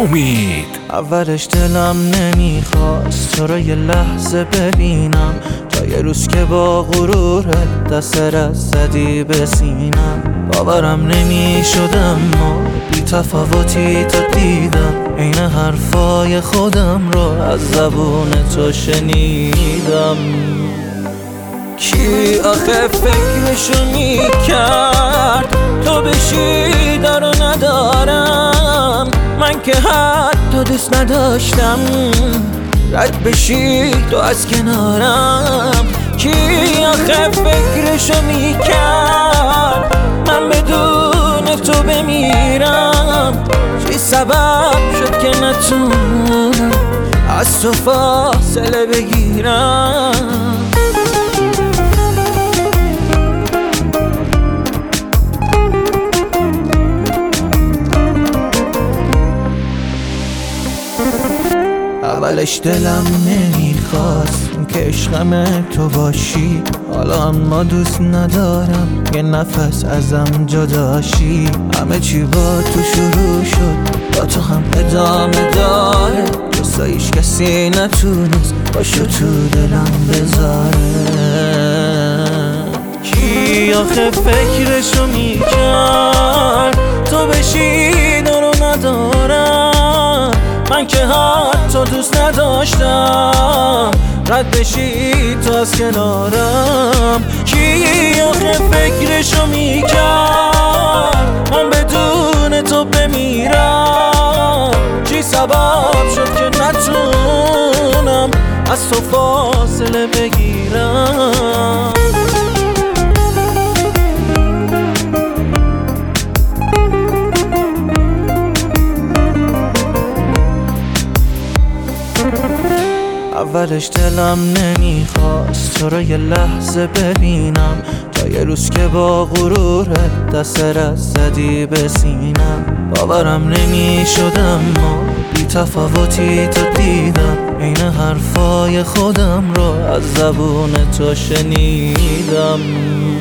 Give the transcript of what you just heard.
امید. اولش دلم نمیخواست تو رو یه لحظه ببینم، تا یه روز که با غرورت دست رد زدی به سینم. باورم نمیشد اما بی تفاوتی تو دیدم، عین حرفای خودم رو از زبون تو شنیدم. کی آخه فکرشو میکرد تو بشی دارو ندارم، من که حتی دوست نداشتم رد بشی تو از کنارم. کی آخه فکرشو میکرد من بدون تو بمیرم، چی سبب شد که نتونم از تو فاصله بگیرم. اولش دلم نمیخواست که عشقم تو باشی، حالا اما دوست ندارم یه نفس ازم جداشی. همه چی با تو شروع شد، با تو هم ادامه داره، جز هیچ کسی نتونست باشو تو دلم بذاره. کی آخه فکرشو میکرد تو بشی دارو ندارم، من که حتی دوست نداشتم رد بشی تو از کنارم. کی آخه فکرشو میکرد من بدون تو بمیرم، چی سبب شد که نتونم از تو فاصله بگیرم. اولش دلم نمیخواست تو رو یه لحظه ببینم، تا یه روز که با غرورت دست رد زدی به سینم. باورم نمیشد اما بی تفاوتی تو دیدم، عین حرفای خودم رو از زبون تو شنیدم.